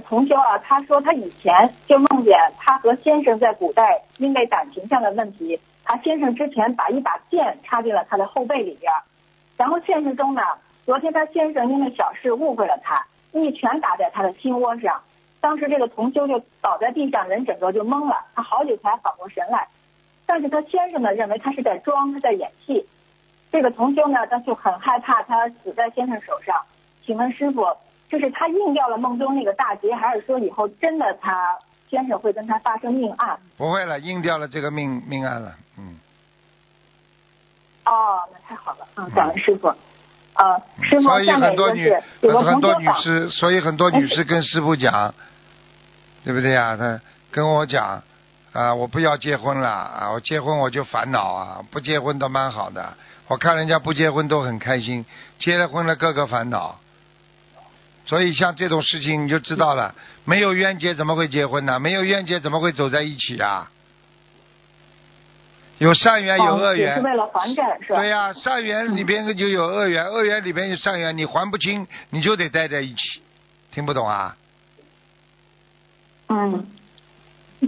同修啊，他说他以前就梦见他和先生在古代因为感情上的问题，他先生之前把一把剑插进了他的后背里边，然后现实中呢，昨天他先生因为小事误会了他，一拳打在他的心窝上，当时这个同修就倒在地上，人整个就懵了，他好久才缓过神来，但是他先生呢认为他是在装，他在演戏，这个同修呢他就很害怕他死在先生手上，请问师傅，就是他应掉了梦中那个大劫，还是说以后真的他先生会跟他发生命案？ 不会了，应掉了这个命案了。 哦，那太好了，感恩师傅。师傅， 所以下面一个是有个很多同修女士，所以很多女士跟师傅讲，对不对呀？她跟我讲我不要结婚了我结婚我就烦恼不结婚都蛮好的，我看人家不结婚都很开心，结了婚了个个烦恼。所以像这种事情你就知道了，没有冤结怎么会结婚呢？没有冤结怎么会走在一起啊？有善缘有恶缘， 也是为了还债是吧？ 对呀，善缘里边就有恶缘，恶缘里边有善缘，你还不清，你就得待在一起，听不懂啊？